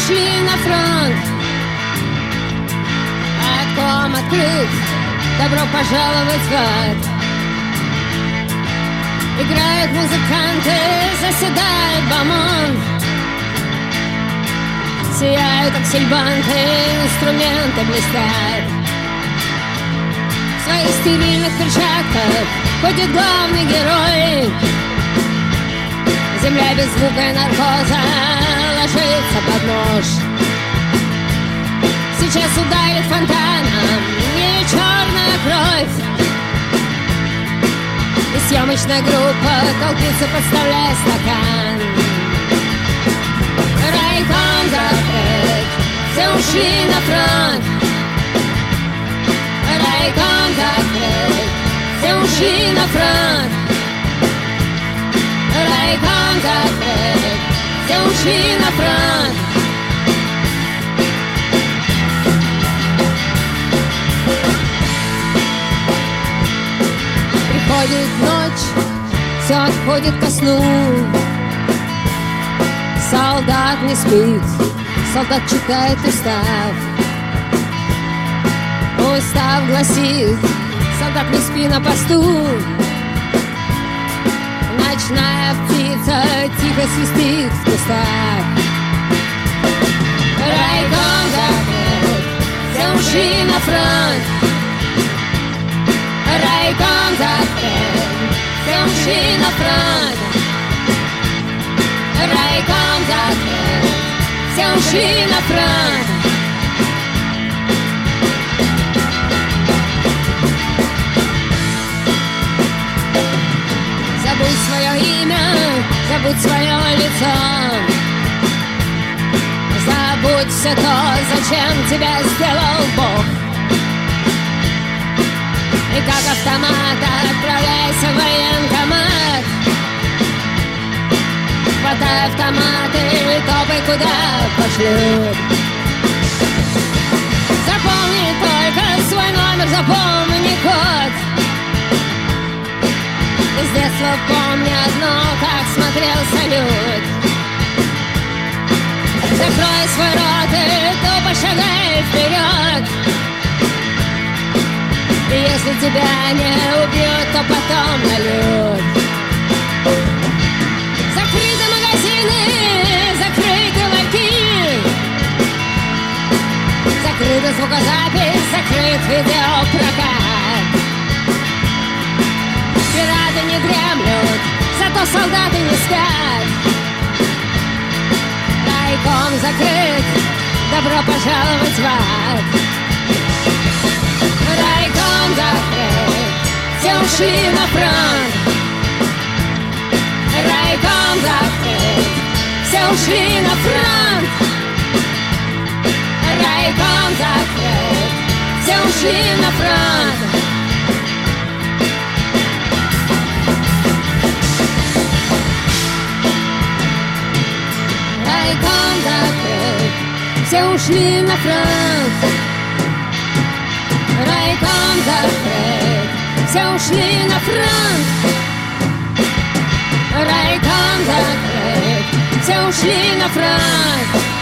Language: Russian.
ушли на фронт. Райком открыт, добро пожаловать в ад. Играют музыканты, заседает бомонд. Сияют аксельбанты, инструменты блестят. В своих стерильных перчатках ходит главный герой. Земля без звука и наркоза ложится под нож. Сейчас ударит фонтаном не черная кровь. И съемочная группа толпится, подставляя стакан. Райком закрыт, все ушли на фронт. Райком закрыт, все ушли на фронт. Райком закрыт, все ушли на фронт. Приходит ночь, все отходит ко сну. Солдат не спит, солдат читает устав. Устав гласит: солдат не спи на посту. Ночная птица тихо свистит в кустах. Райком закрыт, все ушли на фронт. Райком закрыт, все ушли на фронт. Райком закрыт, все ушли на фронт. Забудь свое имя, забудь свое лицо. Забудь все то, зачем тебя сделал Бог. И как автомат отправляйся в военкомат. Хватай автомат и топай, куда пошлют. Запомни только свой номер, запомни код. Из детства помни одно, как смотрел салют. Закрой свой рот и тупо шагай вперед. И если тебя не убьют, то потом нальют. Закрыты магазины, закрыты ларьки. Закрыта звукозапись, закрыт видеопрокат. Пираты не дремлют, зато солдаты не спят. Райком закрыт, добро пожаловать в ад. Райком закрыт, все ушли на фронт. Райком закрыт, все ушли на фронт. Райком закрыт, все ушли на фронт. Райком закрыт, все ушли на фронт. Райком закрыт, все ушли на фронт. Райком закрыт, все ушли на фронт.